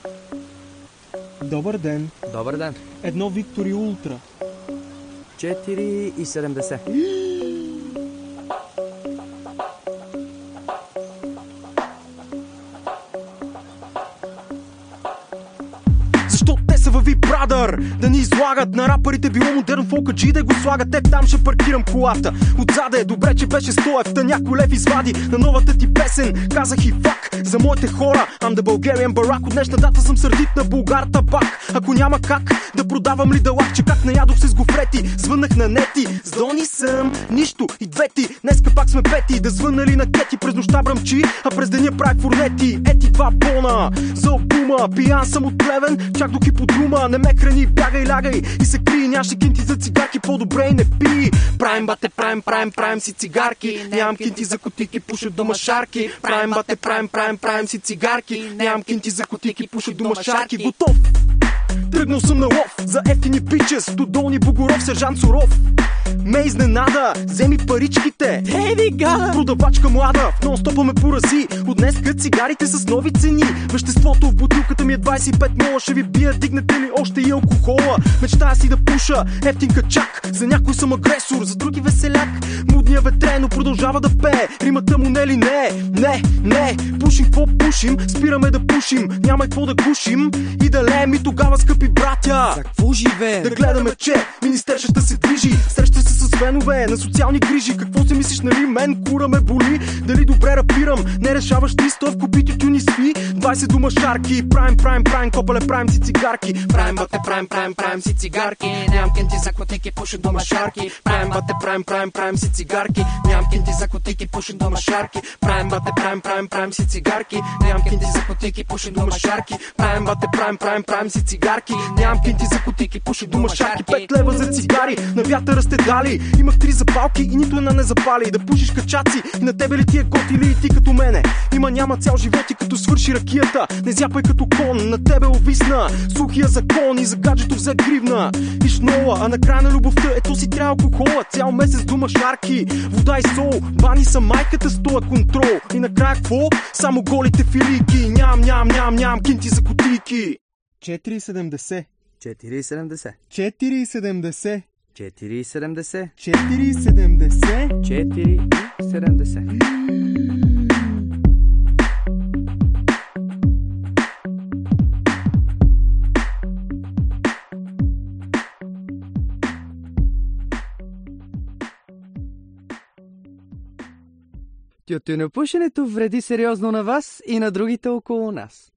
Добър ден. Добър ден. Едно Виктори Ултра. 4,70. Защо те са във Брадър? Да ни излагат на рапърите, било модерн фолкаджи да го слагат. Там ще паркирам колата. Отзаде е добре, че беше 100 та някой лев извади на новата ти песен. Казах и фак за моите хора. I'm the Bulgarian Barack. От днешна дата съм сърдит на Булгар табак. Ако няма как да продавам ли далак, че как наядох се с гофрети. Звъннах на нети, с Дони съм нищо и двети. Днеска пак сме пети, да звънна ли на Кети. През нощта бръмчи, а през деня прави фурнети. Ети два бона за албума. Пиян съм от Плевен, чак до Киподрума. Не ме храни, бягай, лягай и се крий. Нямаше кинти за цигарки, по-добре и не пи. Правим бате, правим си цигарки. Нямам кинти за кутики, пушат до машарки. Правим бате, правим си цигарки. Нямам кинти за кутики, пушат до машарки. Готов! Тръгнал съм на лов за ефтини бичес. До Долни Богоров, сержант Суров. Ме изненада, вземи паричките. Продавачка млада, в нон-стопа ме порази. От днеска цигарите с нови цени. Веществото в бутилката ми е 25 мола. Ще ви бия, дигнете ли още и алкохола. Мечтая си да пуша, ефтин качак. За някой съм агресор, за други веселяк. Мудния ветрено продължава да пее. Римата му не ли не? Не, пушим, какво пушим? Спираме да пушим, няма и какво да кушим. И да леем и тогава, скъпи братя, За какво живеем? да гледаме, че министерствата се движи. Среща се с фенове на социални грижи. Какво си мислиш, нали мен? Кура ме боли. Дали добре рапирам? Не решаваш ти, стой в копити тюни сви. 20 дума шарки. Правим, копале, правим си цигарки. Правим бате, правим си цигарки. Нямам кенти за котики, пушат до машарки. Правим бате, правим си цигарки. Нямам кенти за котики, пушат до машарки. Правим бате, правим си цигарки. Нямам кенти за котики, пушат до машарки. Правим бате, правим си цигарки. Нямам кенти за котики, пушат до машарки. 5 лева за цигари, на вятъра сте дали. Имах 3 запалки и нито една не запали. Да пушиш качаци и на тебе ли ти е готили и ти като мене? Няма цял живот и като свърши ракията. Не зяпай като кон, на тебе увисна сухия закон и за гаджето взе гривна. И шнола, а на края на любовта ето си трябва алкохола. Цял месец дума шарки, вода и сол. Бани са майката с тоя контрол. И накрая какво? Само голите филики. Ням, кинти за кутийки. 4,70. 4,70. 4,70. 4,70. 4,70. 4,70. Тютюнопушенето вреди сериозно на вас и на другите около нас.